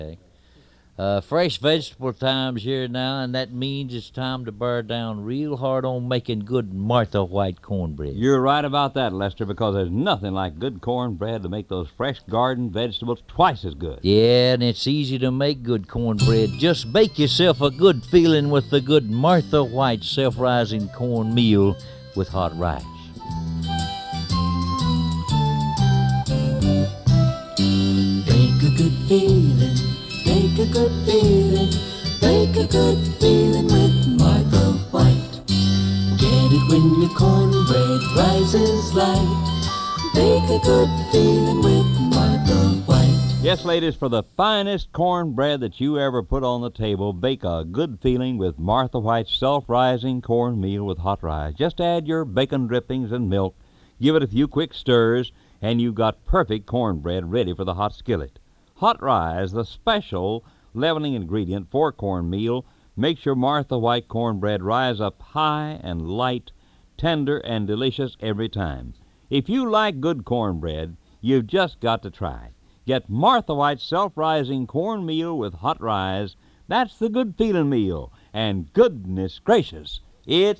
Fresh vegetable time's here now, and that means it's time to bear down real hard on making good Martha White cornbread. You're right about that, Lester, because there's nothing like good cornbread to make those fresh garden vegetables twice as good. Yeah, and it's easy to make good cornbread. Just bake yourself a good feeling with the good Martha White self-rising cornmeal with hot rice. Bake a good feeling, bake a good feeling, bake a good feeling with Martha White. Get it when your cornbread rises light. Bake a good feeling with Martha White. Yes, ladies, for the finest cornbread that you ever put on the table, bake a good feeling with Martha White's self-rising cornmeal with hot rice. Just add your bacon drippings and milk, give it a few quick stirs, and you've got perfect cornbread ready for the hot skillet. Hot rice, the special leavening ingredient for cornmeal, makes your Martha White cornbread rise up high and light, tender and delicious every time. If you like good cornbread, you've just got to try it. Get Martha White's self-rising cornmeal with hot rice. That's the good feeling meal. And goodness gracious, it's